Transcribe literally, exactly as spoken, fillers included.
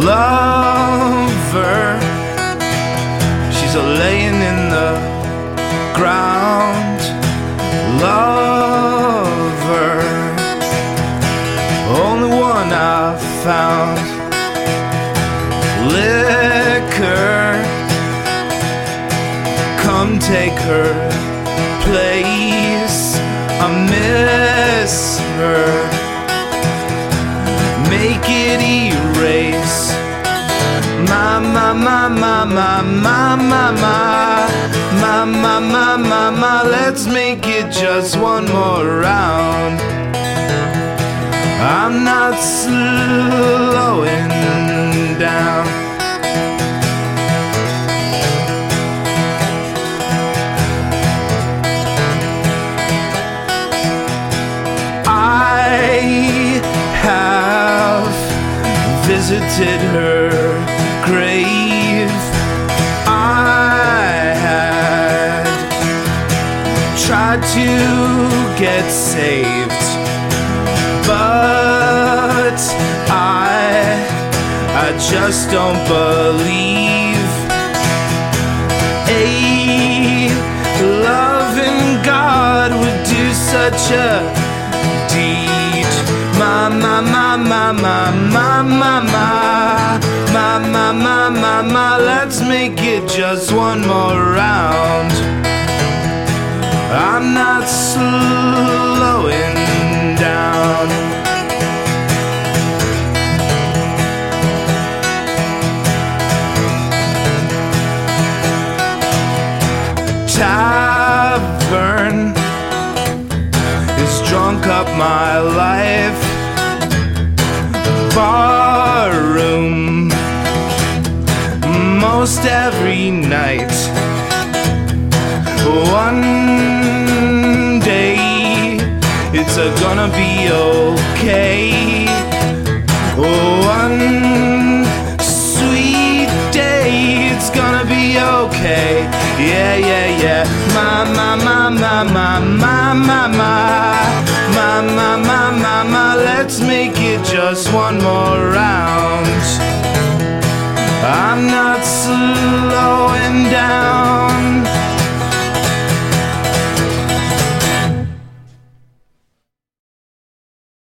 lover. She's a laying in the ground. Lover, only one I found. Liquor, come take her place. I miss her. Make it erase. My, my, my, my, my, my, my, my, my, my, my, my, my. Let's make it just one more round. I'm not slowing down. I have visited her grave. I had tried to get saved, but I, I just don't believe a loving God would do such a deed. My, my, my, my, my, my, my, my, my, my, my, my, my. Let's make it just one more round. I'm not slowing down. Tavern is drunk up my life. Barroom most every night. One day it's a gonna be okay. One sweet day it's gonna be okay. Yeah, yeah, yeah. My, my, my, my, my, my, my, my, my, my, my, my, my. Let's make it just one more round. I'm not slowing down.